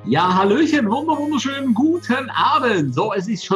Ja, hallöchen, wunderschönen guten Abend. So, es ist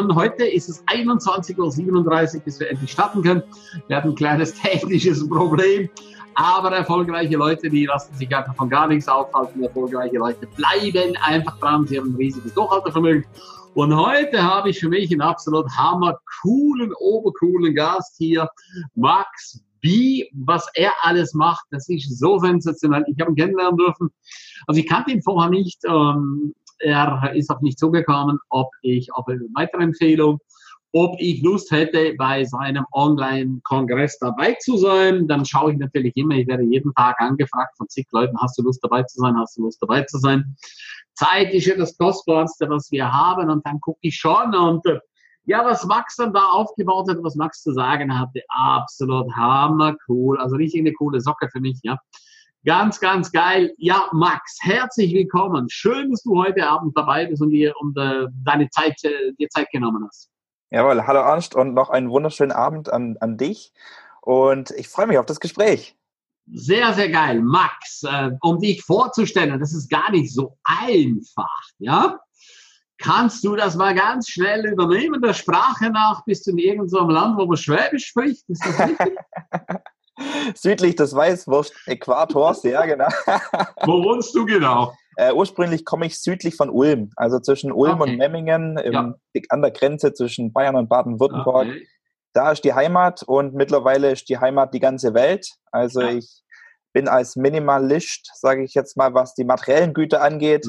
21:37 Uhr, bis wir endlich starten können. Wir hatten ein kleines technisches Problem, aber erfolgreiche Leute, die lassen sich einfach von gar nichts aufhalten. Erfolgreiche Leute bleiben einfach dran, sie haben ein riesiges Durchhaltevermögen. Und heute habe ich für mich einen absolut hammercoolen, obercoolen Gast hier, Max B. Was er alles macht, das ist so sensationell. Ich habe ihn kennenlernen dürfen. Also ich kannte ihn vorher nicht. Er ist auf mich zugekommen, ob eine weitere Empfehlung, ob ich Lust hätte, bei seinem Online-Kongress dabei zu sein. Dann schaue ich natürlich immer, ich werde jeden Tag angefragt von zig Leuten, hast du Lust dabei zu sein, hast du Lust dabei zu sein. Zeit ist ja das Kostbarste, was wir haben, und dann gucke ich schon und ja, was Max dann da aufgebaut hat, was Max zu sagen hatte, absolut hammercool, also richtig eine coole Socke für mich, ja. Ganz, ganz geil. Ja, Max, herzlich willkommen. Schön, dass du heute Abend dabei bist und dir deine Zeit, dir Zeit genommen hast. Jawohl, hallo Ernst und noch einen wunderschönen Abend an dich. Und ich freue mich auf das Gespräch. Sehr, sehr geil. Max, um dich vorzustellen, das ist gar nicht so einfach, ja? Kannst du das mal ganz schnell übernehmen, der Sprache nach? Bist du in irgendeinem Land, wo man Schwäbisch spricht? Ist das richtig? Südlich des Weißwurst-Äquators, ja, genau. Wo wohnst du genau? Ursprünglich komme ich südlich von Ulm, also zwischen Ulm und Memmingen, an der Grenze zwischen Bayern und Baden-Württemberg. Okay. Da ist die Heimat und mittlerweile ist die Heimat die ganze Welt. Also ich bin als Minimalist, sage ich jetzt mal, was die materiellen Güter angeht,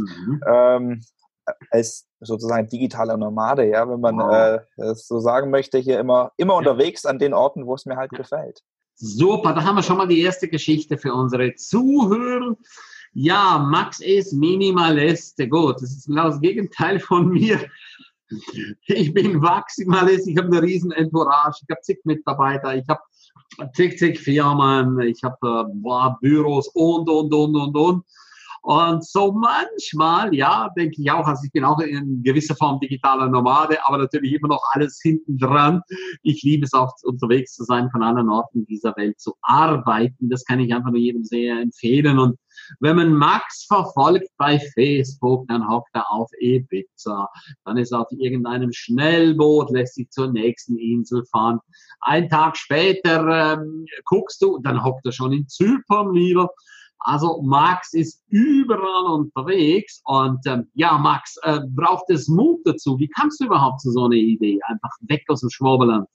als sozusagen digitaler Nomade, ja, wenn man das so sagen möchte, hier immer unterwegs an den Orten, wo es mir halt gefällt. Super, da haben wir schon mal die erste Geschichte für unsere Zuhörer. Ja, Max ist Minimalist. Gut, das ist genau das Gegenteil von mir. Ich bin Maximalist, ich habe eine riesen Entourage, ich habe zig Mitarbeiter, ich habe zig Firmen, ich habe Büros und. Und so manchmal, ja, denke ich auch, also ich bin auch in gewisser Form digitaler Nomade, aber natürlich immer noch alles hinten dran. Ich liebe es auch, unterwegs zu sein, von anderen Orten dieser Welt zu arbeiten. Das kann ich einfach nur jedem sehr empfehlen. Und wenn man Max verfolgt bei Facebook, dann hockt er auf Ibiza, dann ist er auf irgendeinem Schnellboot, lässt sich zur nächsten Insel fahren. Einen Tag später guckst du, dann hockt er schon in Zypern wieder. Also Max ist überall unterwegs und ja, Max, braucht es Mut dazu? Wie kamst du überhaupt zu so einer Idee? Einfach weg aus dem Schwabenland.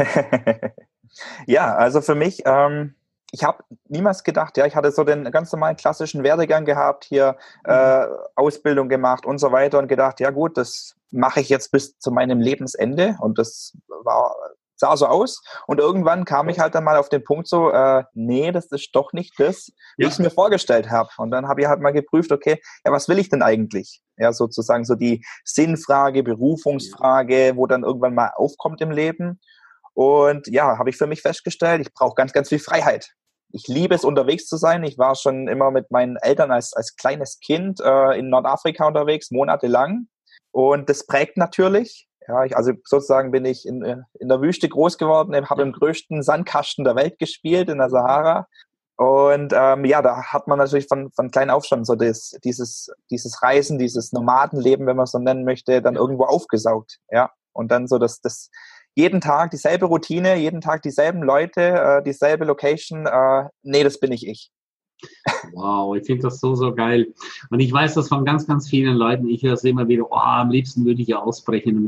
Ja, also für mich, ich habe niemals gedacht, ja, ich hatte so den ganz normalen klassischen Werdegang gehabt, hier Ausbildung gemacht und so weiter und gedacht, ja gut, das mache ich jetzt bis zu meinem Lebensende und das sah so aus und irgendwann kam ich halt dann mal auf den Punkt so, nee, das ist doch nicht das, wie ich es mir vorgestellt habe. Und dann habe ich halt mal geprüft, okay, ja, was will ich denn eigentlich? Ja, sozusagen so die Sinnfrage, Berufungsfrage, wo dann irgendwann mal aufkommt im Leben. Und ja, habe ich für mich festgestellt, ich brauche ganz, ganz viel Freiheit. Ich liebe es, unterwegs zu sein. Ich war schon immer mit meinen Eltern als kleines Kind in Nordafrika unterwegs, monatelang. Und das prägt natürlich. Ja, also sozusagen bin ich in der Wüste groß geworden, habe im größten Sandkasten der Welt gespielt, in der Sahara. Und ja, da hat man natürlich von klein auf schon so dieses Reisen, dieses Nomadenleben, wenn man es so nennen möchte, dann irgendwo aufgesaugt. Ja, und dann so das jeden Tag dieselbe Routine, jeden Tag dieselben Leute, dieselbe Location. Nee, das bin nicht ich. Wow, ich finde das so geil. Und ich weiß das von ganz, ganz vielen Leuten. Ich höre es immer wieder, am liebsten würde ich ja ausbrechen,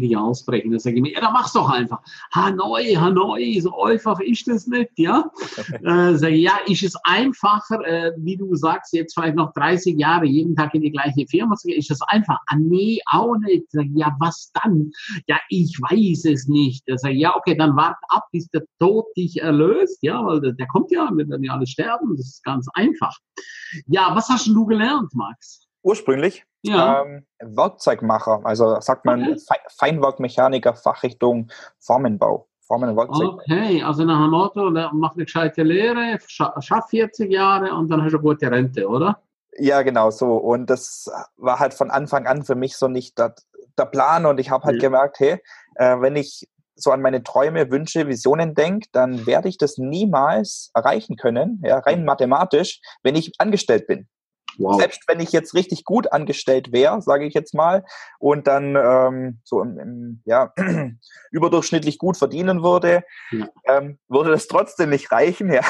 Da sage ich mir, ja, dann mach's doch einfach. Hanoi, so einfach ist das nicht, ja? Sage ich, ja, ist es einfacher, wie du sagst, jetzt vielleicht noch 30 Jahre jeden Tag in die gleiche Firma zu gehen, ist das einfach? Nee, auch nicht. Sage ich, ja, was dann? Ja, ich weiß es nicht. Sage ich, ja, okay, dann wart ab, bis der Tod dich erlöst, ja, weil der kommt ja, wir werden ja alle sterben, das ist ganz einfach. Ja, was hast du gelernt, Max? Ursprünglich Werkzeugmacher, also sagt man Feinwerkmechaniker, Fachrichtung Formenbau. Formen- und Werkzeug. Okay, also nach dem Motto, mach eine gescheite Lehre, schaff 40 Jahre und dann hast du eine gute Rente, oder? Ja, genau so. Und das war halt von Anfang an für mich so nicht der Plan. Und ich habe halt gemerkt, hey, wenn ich so an meine Träume, Wünsche, Visionen denke, dann werde ich das niemals erreichen können, ja, rein mathematisch, wenn ich angestellt bin. Wow. Selbst wenn ich jetzt richtig gut angestellt wäre, sage ich jetzt mal, und dann überdurchschnittlich gut verdienen würde, würde das trotzdem nicht reichen, ja,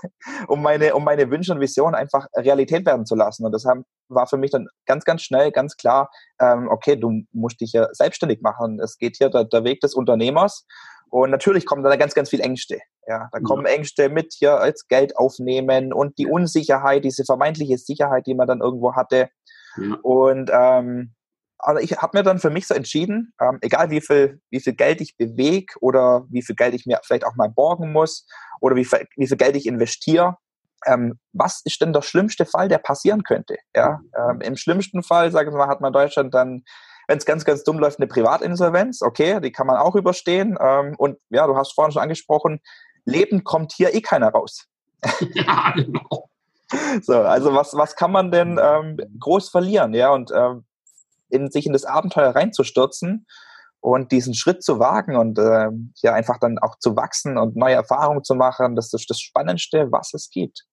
um meine Wünsche und Visionen einfach Realität werden zu lassen. Und deshalb war für mich dann ganz, ganz schnell, ganz klar, okay, du musst dich ja selbstständig machen. Es geht hier der Weg des Unternehmers. Und natürlich kommen da ganz, ganz viel Ängste. Ja, da kommen Ängste mit, hier als Geld aufnehmen und die Unsicherheit, diese vermeintliche Sicherheit, die man dann irgendwo hatte. Ja. Und aber ich habe mir dann für mich so entschieden, egal wie viel Geld ich bewege oder wie viel Geld ich mir vielleicht auch mal borgen muss oder wie viel Geld ich investiere, was ist denn der schlimmste Fall, der passieren könnte? Ja, im schlimmsten Fall, sage ich mal, hat man in Deutschland dann, wenn es ganz, ganz dumm läuft, eine Privatinsolvenz. Okay, die kann man auch überstehen. Und ja, du hast vorhin schon angesprochen, lebend kommt hier keiner raus. Ja, genau. So, also was kann man denn groß verlieren? Ja, und sich in das Abenteuer reinzustürzen und diesen Schritt zu wagen und einfach dann auch zu wachsen und neue Erfahrungen zu machen, das ist das Spannendste, was es gibt.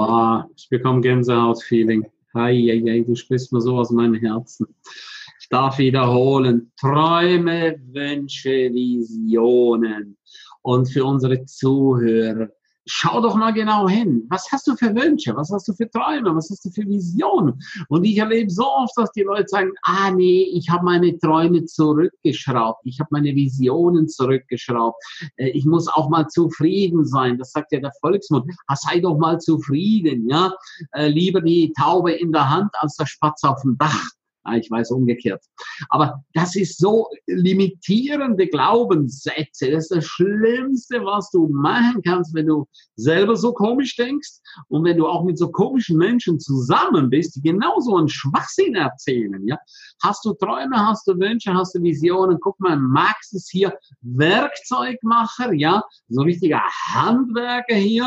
Ich bekomme Gänsehaut-Feeling. Hei, du sprichst mir so aus meinem Herzen. Ich darf wiederholen, Träume, Wünsche, Visionen. Und für unsere Zuhörer, schau doch mal genau hin. Was hast du für Wünsche? Was hast du für Träume? Was hast du für Visionen? Und ich erlebe so oft, dass die Leute sagen, nee, ich habe meine Träume zurückgeschraubt. Ich habe meine Visionen zurückgeschraubt. Ich muss auch mal zufrieden sein. Das sagt ja der Volksmund. Sei doch mal zufrieden, ja. Lieber die Taube in der Hand als der Spatz auf dem Dach. Ich weiß umgekehrt. Aber das ist so limitierende Glaubenssätze. Das ist das Schlimmste, was du machen kannst, wenn du selber so komisch denkst und wenn du auch mit so komischen Menschen zusammen bist, die genauso einen Schwachsinn erzählen. Ja? Hast du Träume, hast du Wünsche, hast du Visionen? Guck mal, Max ist hier Werkzeugmacher, ja, so ein richtiger Handwerker hier.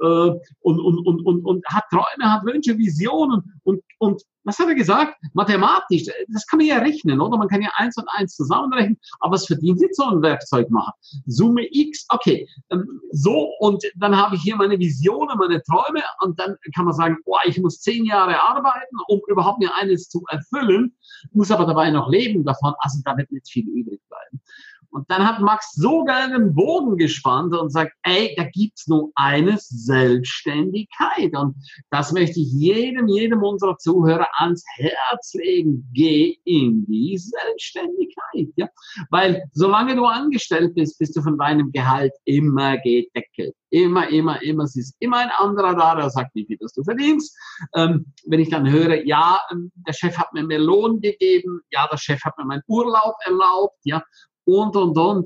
Und hat Träume, hat Wünsche, Visionen und was hat er gesagt? Mathematisch, das kann man ja rechnen, oder? Man kann ja 1 und 1 zusammenrechnen, aber was verdient jetzt so ein Werkzeugmacher? Summe X, okay, so und dann habe ich hier meine Visionen, meine Träume und dann kann man sagen, ich muss 10 Jahre arbeiten, um überhaupt mir eines zu erfüllen, muss aber dabei noch leben davon, also da wird nicht viel übrig bleiben. Und dann hat Max so geil den Bogen gespannt und sagt, da gibt's nur eines, Selbstständigkeit. Und das möchte ich jedem unserer Zuhörer ans Herz legen. Geh in die Selbstständigkeit. Ja? Weil solange du angestellt bist, bist du von deinem Gehalt immer gedeckelt. Immer. Es ist immer ein anderer da, der sagt, wie viel das du verdienst. Wenn ich dann höre, der Chef hat mir mehr Lohn gegeben, der Chef hat mir meinen Urlaub erlaubt, ja, und.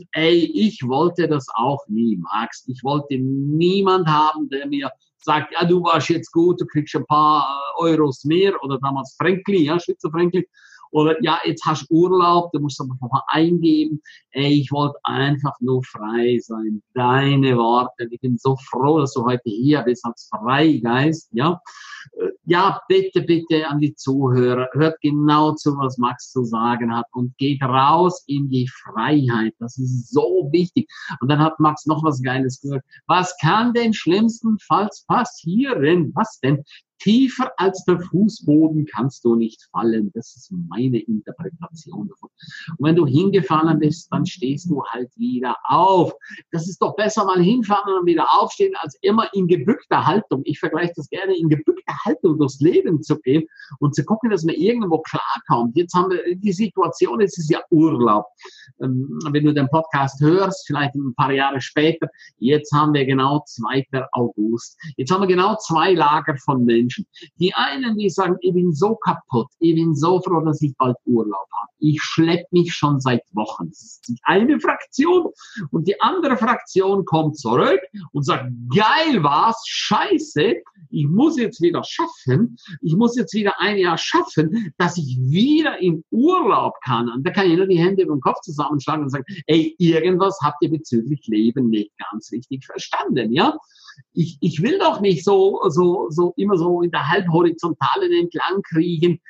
Ich wollte das auch nie, Max. Ich wollte niemand haben, der mir sagt, du warst jetzt gut, du kriegst ein paar Euros mehr, oder damals Frankli, Schweizer Frankli, oder jetzt hast du Urlaub, du musst aber nochmal eingeben. Ich wollte einfach nur frei sein. Deine Worte. Ich bin so froh, dass du heute hier bist als Freigeist, ja. Ja, bitte an die Zuhörer, hört genau zu, was Max zu sagen hat und geht raus in die Freiheit. Das ist so wichtig. Und dann hat Max noch was Geiles gesagt. Was kann denn schlimmstenfalls passieren? Was denn? Tiefer als der Fußboden kannst du nicht fallen. Das ist meine Interpretation davon. Und wenn du hingefallen bist, dann stehst du halt wieder auf. Das ist doch besser mal hinfallen und wieder aufstehen, als immer in gebückter Haltung. Ich vergleiche das gerne, in gebückter Haltung durchs Leben zu gehen und zu gucken, dass man irgendwo klarkommt. Jetzt haben wir die Situation, es ist ja Urlaub. Wenn du den Podcast hörst, vielleicht ein paar Jahre später, jetzt haben wir genau 2. August. Jetzt haben wir genau 2 Lager von Menschen. Die einen, die sagen, ich bin so kaputt, ich bin so froh, dass ich bald Urlaub habe. Ich schleppe mich schon seit Wochen. Das ist die eine Fraktion. Und die andere Fraktion kommt zurück und sagt, geil war's, scheiße, ich muss jetzt wieder schaffen, ich muss jetzt wieder ein Jahr schaffen, dass ich wieder in Urlaub kann. Und da kann ich nur die Hände über den Kopf zusammenschlagen und sagen, irgendwas habt ihr bezüglich Leben nicht ganz richtig verstanden, ja? Ich will doch nicht so immer so in der Halbhorizontalen entlang kriechen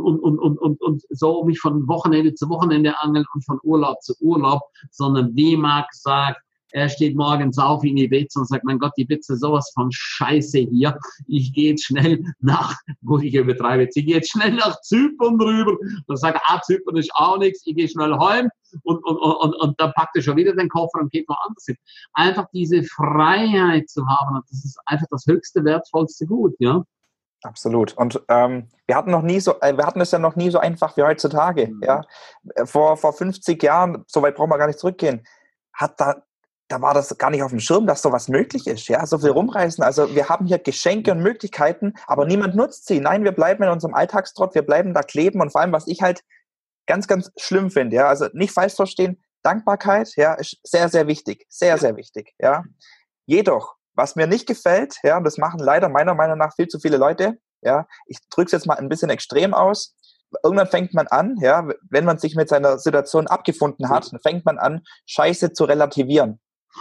und so mich von Wochenende zu Wochenende angeln und von Urlaub zu Urlaub, sondern wie Max sagt, Er steht morgens auf in Ibiza und sagt, mein Gott, Ibiza ist sowas von Scheiße hier. Ich gehe jetzt schnell nach, wo ich übertreibe jetzt, ich gehe jetzt schnell nach Zypern rüber. Und sagt, Zypern ist auch nichts, ich gehe schnell heim und dann packt er schon wieder den Koffer und geht woanders hin. Einfach diese Freiheit zu haben, das ist einfach das höchste, wertvollste Gut, ja. Absolut. Und wir hatten es ja noch nie so einfach wie heutzutage. Mhm. Ja? Vor 50 Jahren, so weit brauchen wir gar nicht zurückgehen, da war das gar nicht auf dem Schirm, dass sowas möglich ist. Ja? So viel rumreisen. Also wir haben hier Geschenke und Möglichkeiten, aber niemand nutzt sie. Nein, wir bleiben in unserem Alltagstrott, wir bleiben da kleben. Und vor allem, was ich halt ganz, ganz schlimm finde, ja, also nicht falsch verstehen, Dankbarkeit, ja, ist sehr, sehr wichtig. Sehr, sehr wichtig. Ja? Jedoch, was mir nicht gefällt, ja, und das machen leider meiner Meinung nach viel zu viele Leute, ja, ich drücke es jetzt mal ein bisschen extrem aus, irgendwann fängt man an, ja, wenn man sich mit seiner Situation abgefunden hat, dann fängt man an, Scheiße zu relativieren.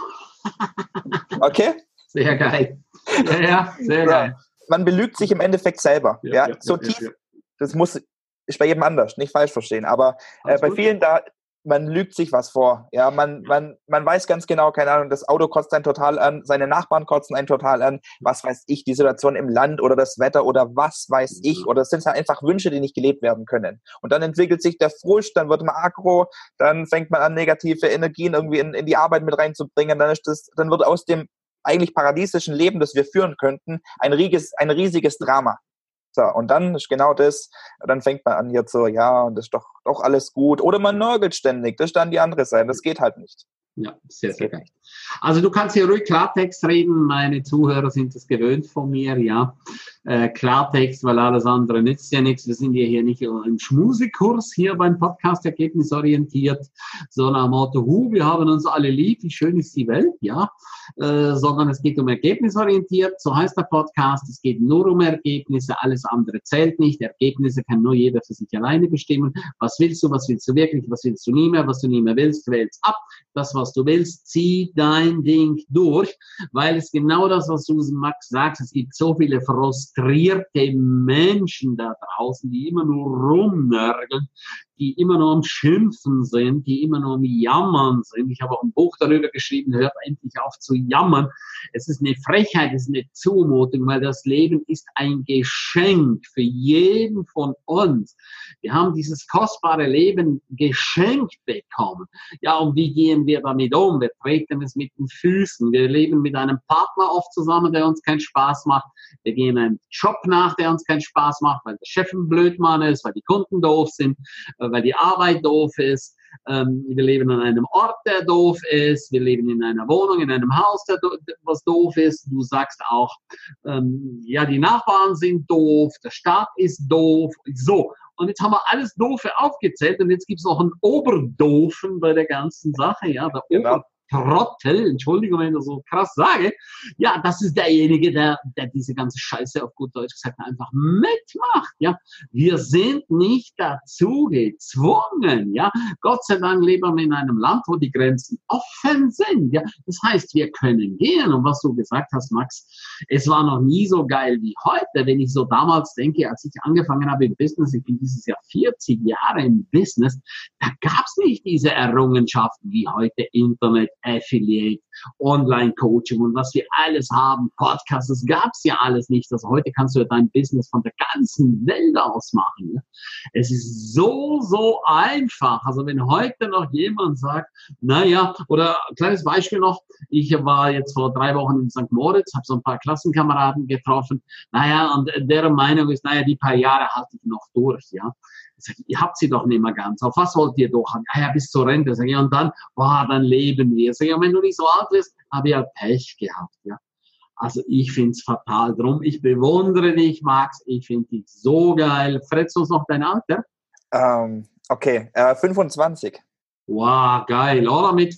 Okay? Sehr geil. Ja, sehr geil. Man belügt sich im Endeffekt selber. Ja, so tief, das ist bei jedem anders, nicht falsch verstehen, aber bei vielen da, man lügt sich was vor. Ja, man weiß ganz genau, keine Ahnung, das Auto kotzt einen total an, seine Nachbarn kotzen einen total an, was weiß ich, die Situation im Land oder das Wetter oder was weiß ich, oder es sind halt einfach Wünsche, die nicht gelebt werden können. Und dann entwickelt sich der Frust, dann wird man aggro, dann fängt man an, negative Energien irgendwie in die Arbeit mit reinzubringen, dann wird aus dem eigentlich paradiesischen Leben, das wir führen könnten, ein riesiges Drama. So, und dann ist genau das, dann fängt man an jetzt so, ja, und das ist doch alles gut. Oder man nörgelt ständig, das ist dann die andere Seite, das geht halt nicht. Ja, sehr, sehr geil. Also du kannst hier ruhig Klartext reden, meine Zuhörer sind das gewöhnt von mir, ja. Klartext, weil alles andere nützt ja nichts. Wir sind ja hier nicht im Schmusekurs hier beim Podcast ergebnisorientiert, sondern am Motto, wir haben uns alle lieb, wie schön ist die Welt, ja. Sondern es geht um ergebnisorientiert, so heißt der Podcast, es geht nur um Ergebnisse, alles andere zählt nicht, Ergebnisse kann nur jeder für sich alleine bestimmen. Was willst du wirklich, was willst du nie mehr, was du nie mehr willst, wählst ab. Das, was du willst, zieh dein Ding durch, weil es genau das, was du, Max, sagst, es gibt so viele frustrierte Menschen da draußen, die immer nur rumnörgeln, die immer nur am Schimpfen sind, die immer nur am Jammern sind. Ich habe auch ein Buch darüber geschrieben, hört endlich auf zu jammern. Es ist eine Frechheit, es ist eine Zumutung, weil das Leben ist ein Geschenk für jeden von uns. Wir haben dieses kostbare Leben geschenkt bekommen. Ja, und wie gehen wir damit um? Wir treten es mit den Füßen. Wir leben mit einem Partner oft zusammen, der uns keinen Spaß macht. Wir gehen einem Job nach, der uns keinen Spaß macht, weil der Chef ein Blödmann ist, weil die Kunden doof sind, weil die Arbeit doof ist. Wir leben an einem Ort, der doof ist. Wir leben in einer Wohnung, in einem Haus, was doof ist. Du sagst auch, die Nachbarn sind doof, der Staat ist doof. So. Und jetzt haben wir alles Doofe aufgezählt und jetzt gibt es noch einen Oberdoofen bei der ganzen Sache. Ja, der Obertrottel, Entschuldigung, wenn ich das so krass sage. Ja, das ist derjenige, der diese ganze Scheiße auf gut Deutsch gesagt einfach mitmacht. Ja, wir sind nicht dazu gezwungen. Ja, Gott sei Dank leben wir in einem Land, wo die Grenzen offen sind. Ja, das heißt, wir können gehen. Und was du gesagt hast, Max, es war noch nie so geil wie heute. Wenn ich so damals denke, als ich angefangen habe im Business, ich bin dieses Jahr 40 Jahre im Business, da gab es nicht diese Errungenschaften wie heute Internet, Affiliate, Online-Coaching und was wir alles haben, Podcasts, das gab es ja alles nicht. Also heute kannst du ja dein Business von der ganzen Welt aus machen. Ne? Es ist so einfach. Also wenn heute noch jemand sagt, naja, oder kleines Beispiel noch, ich war jetzt vor 3 Wochen in St. Moritz, habe so ein paar Klassenkameraden getroffen, naja, und deren Meinung ist, naja, die paar Jahre halte ich noch durch, ja. Ich sage, ihr habt sie doch nicht mehr ganz. Auf was wollt ihr doch? Ja, bis zur Rente. Sag ich, und dann leben wir. Sag ich, wenn du nicht so alt bist, habe ich halt Pech gehabt. Ja. Also ich finde es fatal. Drum, ich bewundere dich, Max. Ich finde dich so geil. Verrätst du uns noch dein Alter? Okay, 25. Wow, geil, oder? Mit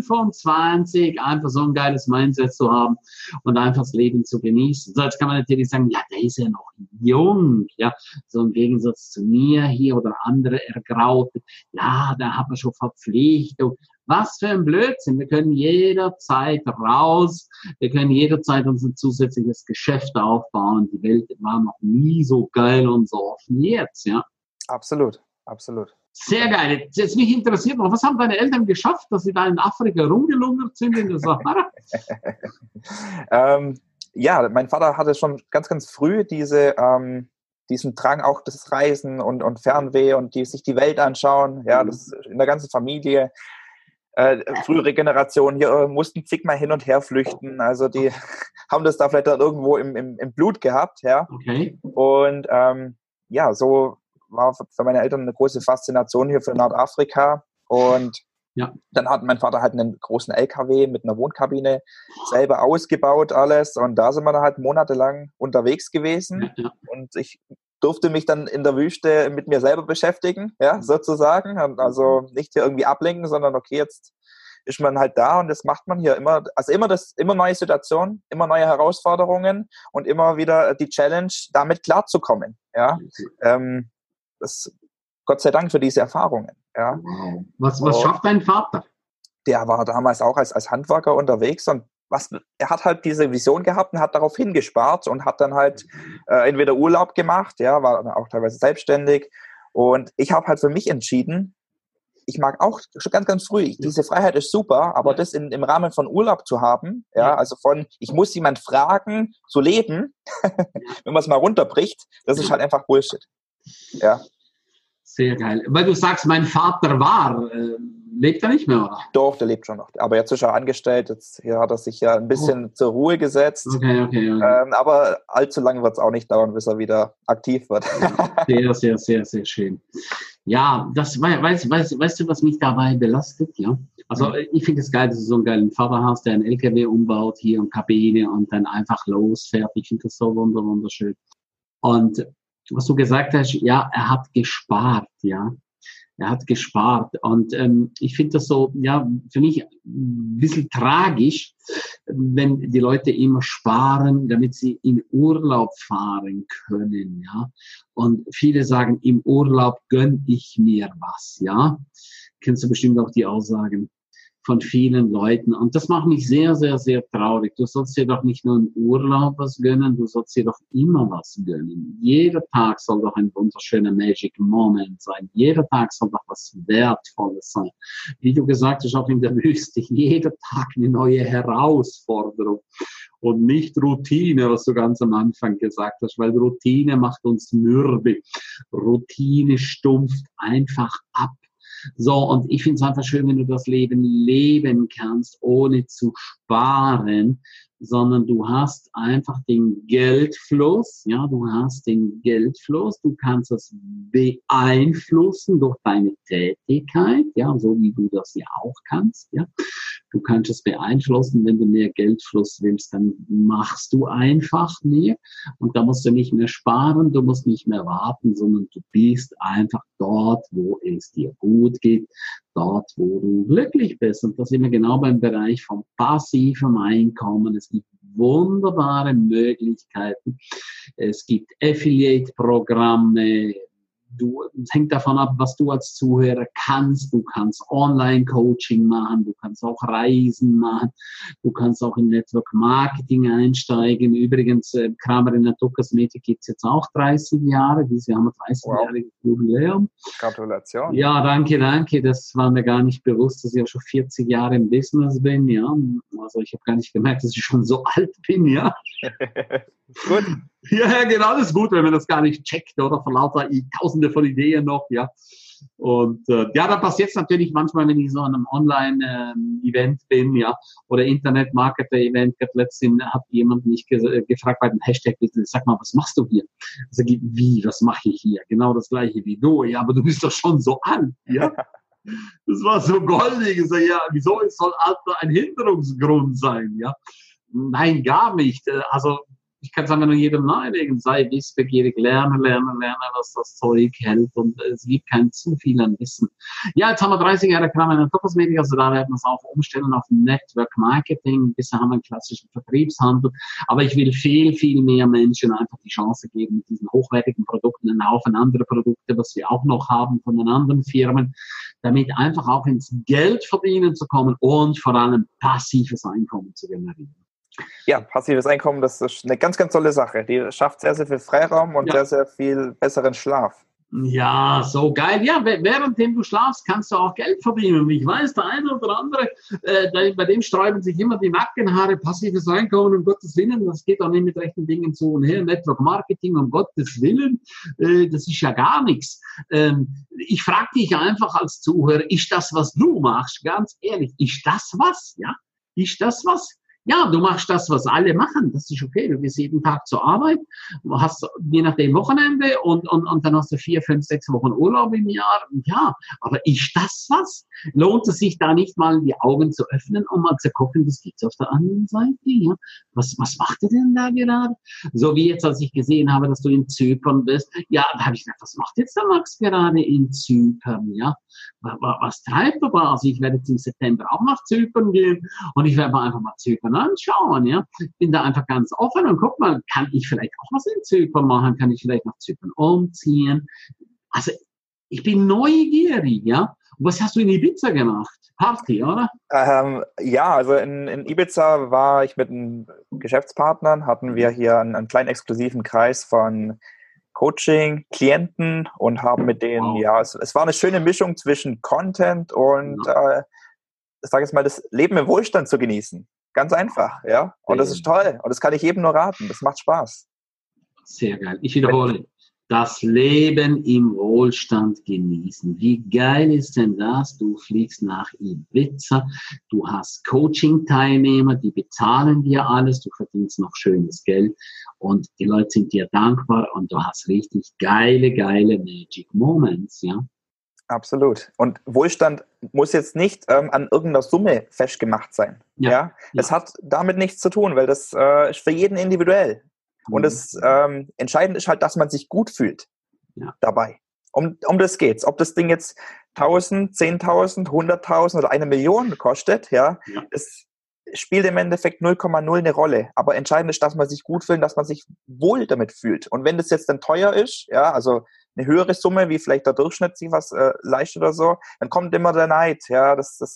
25 einfach so ein geiles Mindset zu haben und einfach das Leben zu genießen. So, jetzt kann man natürlich sagen, ja, der ist ja noch jung, ja, so im Gegensatz zu mir hier oder andere Ergraute. Ja, da hat man schon Verpflichtung. Was für ein Blödsinn. Wir können jederzeit raus. Wir können jederzeit unser zusätzliches Geschäft aufbauen. Die Welt war noch nie so geil und so offen wie jetzt, ja. Absolut, absolut. Sehr geil. Jetzt mich interessiert noch, was haben deine Eltern geschafft, dass sie da in Afrika rumgelungert sind in der Sahara? Ja, mein Vater hatte schon ganz, ganz früh diesen Drang auch des Reisen und Fernweh und sich die Welt anschauen. Ja, das in der ganzen Familie. Frühere Generationen hier mussten zigmal hin und her flüchten. Also die haben das da vielleicht dann irgendwo im Blut gehabt. Ja. Okay. Und ja, so war für meine Eltern eine große Faszination hier für Nordafrika. Und dann hat mein Vater halt einen großen LKW mit einer Wohnkabine selber ausgebaut alles. Und da sind wir dann halt monatelang unterwegs gewesen. Ja. Und ich durfte mich dann in der Wüste mit mir selber beschäftigen, ja, sozusagen. Also nicht hier irgendwie ablenken, sondern okay, jetzt ist man halt da und das macht man hier immer, also immer neue Situationen, immer neue Herausforderungen und immer wieder die Challenge, damit klarzukommen, ja. Gott sei Dank für diese Erfahrungen, ja. Was schafft dein Vater? Der war damals auch als Handwerker unterwegs und er hat halt diese Vision gehabt und hat darauf hingespart und hat dann halt entweder Urlaub gemacht, ja, war dann auch teilweise selbstständig. Und ich habe halt für mich entschieden, ich mag auch schon ganz, ganz früh, diese Freiheit ist super, aber das im Rahmen von Urlaub zu haben, ja, also ich muss jemand fragen, zu leben, wenn man es mal runterbricht, das ist halt einfach Bullshit. Ja. Sehr geil. Weil du sagst, mein Vater lebt er nicht mehr, oder? Doch, der lebt schon noch. Aber jetzt ist er angestellt. Jetzt hier hat er sich ja ein bisschen zur Ruhe gesetzt. Okay. Aber allzu lange wird es auch nicht dauern, bis er wieder aktiv wird. Sehr, sehr, sehr, sehr schön. Ja, das weißt du, was mich dabei belastet? Ja, also ich finde es geil, dass du so einen geilen Vater hast, der einen LKW umbaut hier und Kabine und dann einfach losfährt. Ich finde das so wunderschön. Und was du gesagt hast, ja, er hat gespart, ja. Er hat gespart. Und ich finde das so, ja, für mich ein bisschen tragisch, wenn die Leute immer sparen, damit sie in Urlaub fahren können, ja. Und viele sagen, im Urlaub gönn ich mir was, ja. Kennst du bestimmt auch die Aussagen von vielen Leuten. Und das macht mich sehr, sehr, sehr traurig. Du sollst dir doch nicht nur im Urlaub was gönnen, du sollst dir doch immer was gönnen. Jeder Tag soll doch ein wunderschöner Magic Moment sein. Jeder Tag soll doch was Wertvolles sein. Wie du gesagt hast, auch in der Wüste, jeder Tag eine neue Herausforderung. Und nicht Routine, was du ganz am Anfang gesagt hast, weil Routine macht uns mürbe. Routine stumpft einfach ab. So, und ich finde es einfach schön, wenn du das Leben leben kannst, ohne zu sparen, sondern du hast einfach den Geldfluss, ja, du kannst das beeinflussen durch deine Tätigkeit, ja, so wie du das ja auch kannst, ja. Du kannst es beeinflussen, wenn du mehr Geldfluss willst, dann machst du einfach mehr und da musst du nicht mehr sparen, du musst nicht mehr warten, sondern du bist einfach dort, wo es dir gut geht, dort, wo du glücklich bist. Und das sind wir genau beim Bereich von passivem Einkommen. Es gibt wunderbare Möglichkeiten. Es gibt Affiliate-Programme. Es hängt davon ab, was du als Zuhörer kannst. Du kannst Online-Coaching machen, du kannst auch Reisen machen, du kannst auch in Network Marketing einsteigen. Übrigens, Kramer in Naturkosmetik gibt es jetzt auch 30 Jahre. Dieses Jahr haben wir 30-jähriges Jubiläum. Gratulation. Ja, danke. Das war mir gar nicht bewusst, dass ich auch schon 40 Jahre im Business bin. Ja, also ich habe gar nicht gemerkt, dass ich schon so alt bin. Ja. Gut. Ja, genau, das ist gut, wenn man das gar nicht checkt, oder? Von lauter Tausende von Ideen noch, ja. Und ja, da passiert es natürlich manchmal, wenn ich so an einem Online-Event bin, ja, oder Internet-Marketer-Event. Letztens hat jemand mich gefragt bei dem Hashtag, sag mal, was machst du hier? Also, wie, was mache ich hier? Genau das Gleiche wie du. Ja, aber du bist doch schon so alt, ja. Das war so goldig. Ich sage, ja, wieso soll Alter ein Hinderungsgrund sein, ja? Nein, gar nicht. Also, ich kann es einfach nur jedem nahelegen, sei wissbegierig, lerne, was das Zeug hält und es gibt kein zu viel an Wissen. Ja, jetzt haben wir 30 Jahre Kramer in der Naturkosmetik, also da werden wir es auch umstellen auf Network Marketing, bisher haben wir einen klassischen Vertriebshandel, aber ich will viel mehr Menschen einfach die Chance geben, mit diesen hochwertigen Produkten einen Haufen andere Produkte, was wir auch noch haben von den anderen Firmen, damit einfach auch ins Geld verdienen zu kommen und vor allem passives Einkommen zu generieren. Ja, passives Einkommen, das ist eine ganz, ganz tolle Sache. Die schafft sehr, sehr viel Freiraum und sehr, sehr viel besseren Schlaf. Ja, so geil. Ja, währenddem du schlafst, kannst du auch Geld verdienen. Ich weiß, der eine oder andere, bei dem sträuben sich immer die Nackenhaare, passives Einkommen, um Gottes Willen. Das geht auch nicht mit rechten Dingen zu und her. Network Marketing, um Gottes Willen. Das ist ja gar nichts. Ich frage dich einfach als Zuhörer, ist das, was du machst, ganz ehrlich, ist das was? Ja? Ist das was? Ja, du machst das, was alle machen. Das ist okay. Du gehst jeden Tag zur Arbeit, hast je nachdem Wochenende und dann hast du 4, 5, 6 Wochen Urlaub im Jahr. Ja, aber ist das was? Lohnt es sich da nicht mal die Augen zu öffnen, um mal zu gucken, was gibt's auf der anderen Seite? Ja? Was macht ihr denn da gerade? So wie jetzt, als ich gesehen habe, dass du in Zypern bist. Ja, da habe ich gedacht, was macht jetzt der Max gerade in Zypern? Ja, was treibt er da? Also ich werde jetzt im September auch nach Zypern gehen und ich werde mal einfach mal Zypern anschauen, ja. Ich bin da einfach ganz offen und guck mal, kann ich vielleicht auch was in Zypern machen? Kann ich vielleicht nach Zypern umziehen? Also, ich bin neugierig, ja. Und was hast du in Ibiza gemacht? Party, oder? Ja, also in Ibiza war ich mit einem Geschäftspartnern, hatten wir hier einen kleinen exklusiven Kreis von Coaching-Klienten und haben mit denen, ja, es war eine schöne Mischung zwischen Content und, ich sage jetzt mal, das Leben im Wohlstand zu genießen. Ganz einfach, ja. Und das ist toll. Und das kann ich jedem nur raten. Das macht Spaß. Sehr geil. Ich wiederhole. Das Leben im Wohlstand genießen. Wie geil ist denn das? Du fliegst nach Ibiza, du hast Coaching-Teilnehmer, die bezahlen dir alles, du verdienst noch schönes Geld und die Leute sind dir dankbar und du hast richtig geile Magic Moments, ja. Absolut. Und Wohlstand muss jetzt nicht an irgendeiner Summe festgemacht sein. Ja. Es hat damit nichts zu tun, weil das ist für jeden individuell. Und das Entscheidende ist halt, dass man sich gut fühlt dabei. Um das geht's. Ob das Ding jetzt 1.000, 10.000, 100.000 oder 1 Million kostet, es spielt im Endeffekt 0,0 eine Rolle. Aber entscheidend ist, dass man sich gut fühlt, dass man sich wohl damit fühlt. Und wenn das jetzt dann teuer ist, ja, also eine höhere Summe, wie vielleicht der Durchschnitt sich was leistet oder so, dann kommt immer der Neid, ja,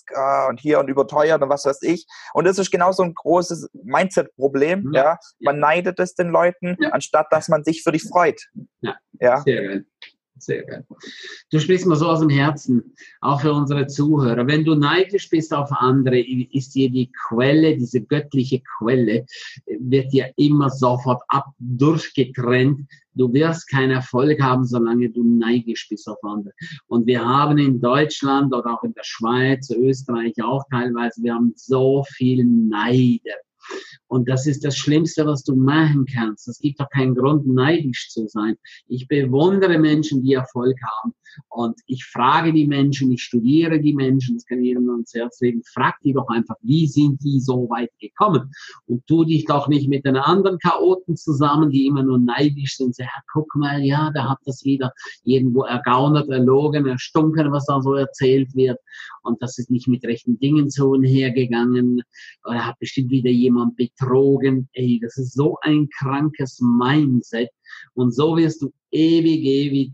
und hier und überteuert und was weiß ich. Und das ist genau so ein großes Mindset-Problem, ja. Man neidet es den Leuten, anstatt dass man sich für dich freut. Ja. Sehr geil. Sehr geil. Du sprichst mal so aus dem Herzen, auch für unsere Zuhörer. Wenn du neidisch bist auf andere, ist dir die Quelle, diese göttliche Quelle, wird dir immer sofort durchgetrennt. Du wirst keinen Erfolg haben, solange du neidisch bist auf andere. Und wir haben in Deutschland oder auch in der Schweiz, Österreich auch teilweise, wir haben so viel Neider. Und das ist das Schlimmste, was du machen kannst. Es gibt doch keinen Grund, neidisch zu sein. Ich bewundere Menschen, die Erfolg haben. Und ich frage die Menschen, ich studiere die Menschen, das kann jedem ans Herz legen. Frag die doch einfach, wie sind die so weit gekommen? Und tu dich doch nicht mit den anderen Chaoten zusammen, die immer nur neidisch sind. Sag, ja, guck mal, ja, der hat das wieder irgendwo ergaunert, erlogen, erstunken, was da so erzählt wird. Und das ist nicht mit rechten Dingen so hergegangen. Er hat bestimmt wieder jemand betrogen. Ey, das ist so ein krankes Mindset. Und so wirst du ewig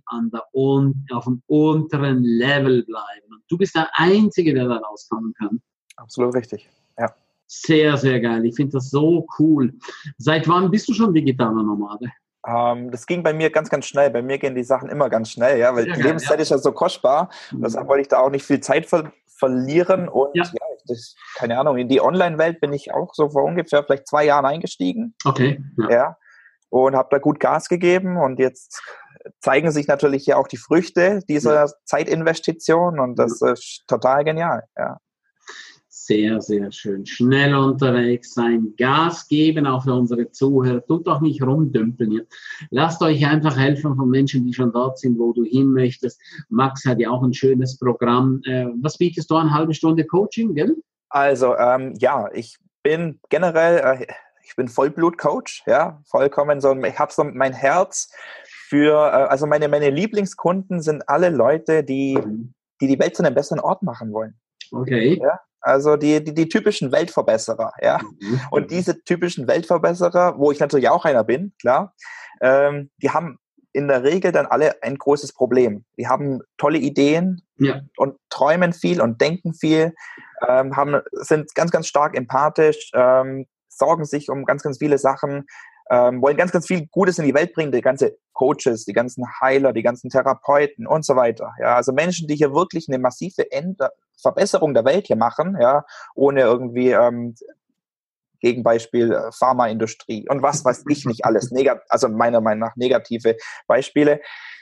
auf dem unteren Level bleiben. Und du bist der Einzige, der da rauskommen kann. Absolut richtig, ja. Sehr, sehr geil. Ich finde das so cool. Seit wann bist du schon digitaler Nomade? Das ging bei mir ganz, ganz schnell. Bei mir gehen die Sachen immer ganz schnell, ja, weil die Lebenszeit ist ja so kostbar. Und deshalb wollte ich da auch nicht viel Zeit verlieren. Und keine Ahnung, in die Online-Welt bin ich auch so vor ungefähr vielleicht 2 Jahren eingestiegen. Okay. Ja. Und habe da gut Gas gegeben. Und jetzt zeigen sich natürlich ja auch die Früchte dieser Zeitinvestition. Und das ist total genial, ja. Sehr, sehr schön. Schnell unterwegs sein, Gas geben, auch für unsere Zuhörer. Tut doch nicht rumdümpeln hier. Lasst euch einfach helfen von Menschen, die schon dort sind, wo du hin möchtest. Max hat ja auch ein schönes Programm. Was bietest du an? 1/2 Stunde Coaching, gell? Also, ich bin generell, ich bin Vollblut-Coach, ja, vollkommen so, ich habe so mein Herz für, also meine Lieblingskunden sind alle Leute, die Welt zu einem besseren Ort machen wollen. Okay. Ja? Also die typischen Weltverbesserer, ja. Und diese typischen Weltverbesserer, wo ich natürlich auch einer bin, klar, die haben in der Regel dann alle ein großes Problem. Die haben tolle Ideen und träumen viel und denken viel, sind ganz, ganz stark empathisch, sorgen sich um ganz, ganz viele Sachen, wollen ganz, ganz viel Gutes in die Welt bringen, die ganze Coaches, die ganzen Heiler, die ganzen Therapeuten und so weiter. Ja, also Menschen, die hier wirklich eine massive Verbesserung der Welt hier machen, ja, ohne irgendwie Gegenbeispiel Pharmaindustrie und was weiß ich nicht alles, also meiner Meinung nach negative Beispiele.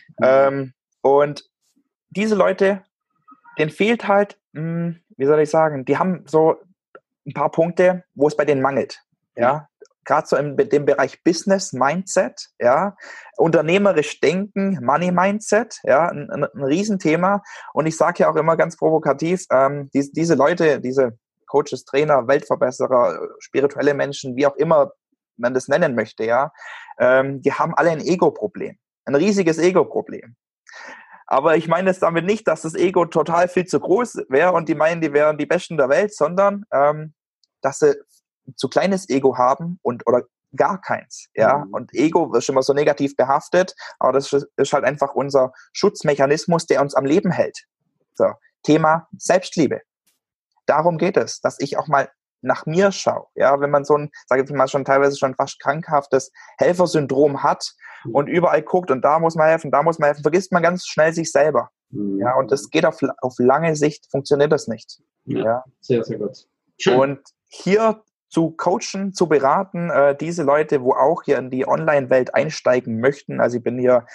Und diese Leute, denen fehlt halt, wie soll ich sagen, die haben so ein paar Punkte, wo es bei denen mangelt. Ja, gerade so in dem Bereich Business Mindset, ja, unternehmerisch denken, Money Mindset, ja, ein Riesenthema. Und ich sage ja auch immer ganz provokativ, diese Leute, diese Coaches, Trainer, Weltverbesserer, spirituelle Menschen, wie auch immer man das nennen möchte, ja, die haben alle ein Ego-Problem, ein riesiges Ego-Problem. Aber ich meine jetzt damit nicht, dass das Ego total viel zu groß wäre und die meinen, die wären die Besten der Welt, sondern dass sie zu kleines Ego haben oder gar keins. Ja? Und Ego ist immer so negativ behaftet, aber das ist halt einfach unser Schutzmechanismus, der uns am Leben hält. So, Thema Selbstliebe. Darum geht es, dass ich auch mal nach mir schaue. Ja, wenn man so ein, sage ich mal, schon teilweise schon fast krankhaftes Helfersyndrom hat und überall guckt und da muss man helfen, vergisst man ganz schnell sich selber. Ja, und das geht auf lange Sicht, funktioniert das nicht. Ja. Sehr, sehr gut. Schön. Und hier zu coachen, zu beraten, diese Leute, wo auch hier in die Online-Welt einsteigen möchten. Also ich bin hier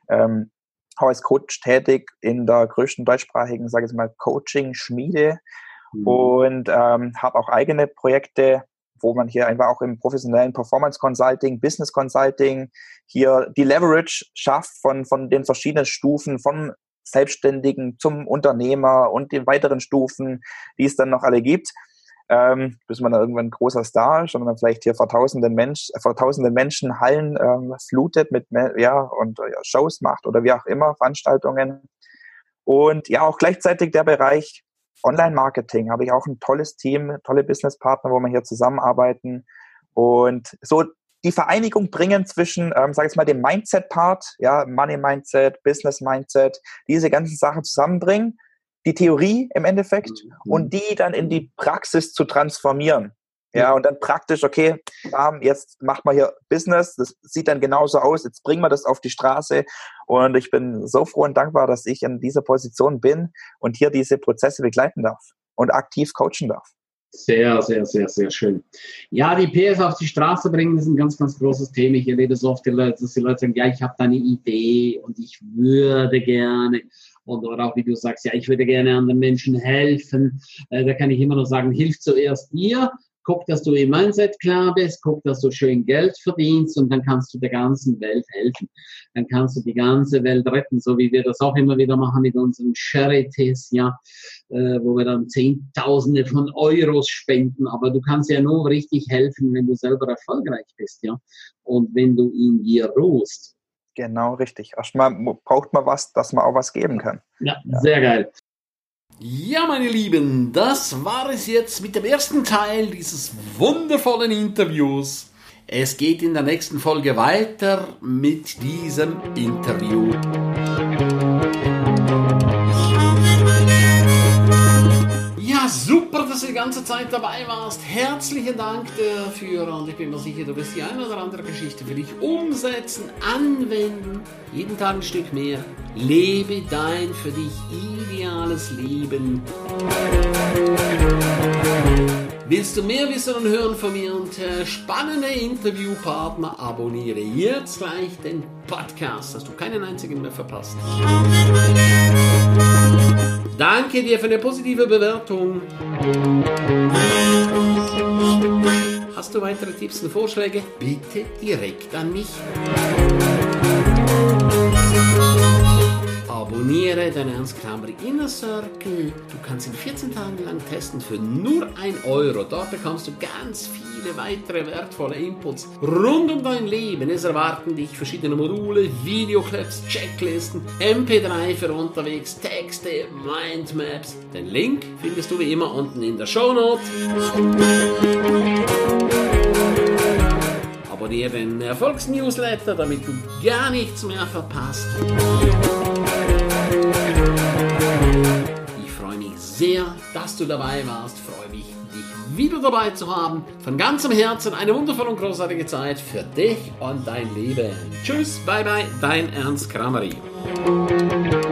auch als Coach tätig in der größten deutschsprachigen, sage ich mal, Coaching-Schmiede und habe auch eigene Projekte, wo man hier einfach auch im professionellen Performance Consulting, Business Consulting hier die Leverage schafft von den verschiedenen Stufen, von Selbstständigen zum Unternehmer und den weiteren Stufen, die es dann noch alle gibt. Bis man dann irgendwann ein großer Star ist und dann vielleicht hier vor tausenden Menschen Hallen flutet mit Shows macht oder wie auch immer, Veranstaltungen. Und ja, auch gleichzeitig der Bereich Online-Marketing habe ich auch ein tolles Team, tolle Businesspartner, wo wir hier zusammenarbeiten und so die Vereinigung bringen zwischen, sage ich mal, dem Mindset-Part, ja, Money-Mindset, Business-Mindset, diese ganzen Sachen zusammenbringen, die Theorie im Endeffekt und die dann in die Praxis zu transformieren. Ja, und dann praktisch, okay, jetzt macht man hier Business, das sieht dann genauso aus, jetzt bringen wir das auf die Straße und ich bin so froh und dankbar, dass ich in dieser Position bin und hier diese Prozesse begleiten darf und aktiv coachen darf. Sehr, sehr, sehr, sehr schön. Ja, die PS auf die Straße bringen ist ein ganz, ganz großes Thema. Ich erlebe so oft, dass die Leute sagen, ja, ich habe da eine Idee und ich würde gerne, oder auch wie du sagst, ja, ich würde gerne anderen Menschen helfen. Da kann ich immer noch sagen, hilf zuerst dir. Guck, dass du im Mindset klar bist, guck, dass du schön Geld verdienst und dann kannst du der ganzen Welt helfen. Dann kannst du die ganze Welt retten, so wie wir das auch immer wieder machen mit unseren Charities, ja, wo wir dann Zehntausende von Euros spenden. Aber du kannst ja nur richtig helfen, wenn du selber erfolgreich bist, ja, und wenn du in dir ruhst. Genau, richtig. Erstmal braucht man was, dass man auch was geben kann. Ja, sehr geil. Ja, meine Lieben, das war es jetzt mit dem ersten Teil dieses wundervollen Interviews. Es geht in der nächsten Folge weiter mit diesem Interview. Ja, super, dass du die ganze Zeit dabei warst. Herzlichen Dank dafür und ich bin mir sicher, du wirst die eine oder andere Geschichte für dich umsetzen, anwenden. Jeden Tag ein Stück mehr. Lebe dein für dich ideales Leben. Willst du mehr wissen und hören von mir und spannende Interviewpartner? Abonniere jetzt gleich den Podcast, dass du keinen einzigen mehr verpasst. Danke dir für eine positive Bewertung. Hast du weitere Tipps und Vorschläge? Bitte direkt an mich. Abonniere den Ernst Kramri Inner Circle. Du kannst ihn 14 Tage lang testen für nur 1 Euro. Dort bekommst du ganz viele weitere wertvolle Inputs rund um dein Leben. Es erwarten dich verschiedene Module, Videoclips, Checklisten, MP3 für unterwegs, Texte, Mindmaps. Den Link findest du wie immer unten in der Shownote. Abonniere den Erfolgsnewsletter, damit du gar nichts mehr verpasst. Ich freue mich sehr, dass du dabei warst. Freue mich, dich wieder dabei zu haben. Von ganzem Herzen eine wundervolle und großartige Zeit für dich und dein Leben. Tschüss, bye bye, dein Ernst Krameri.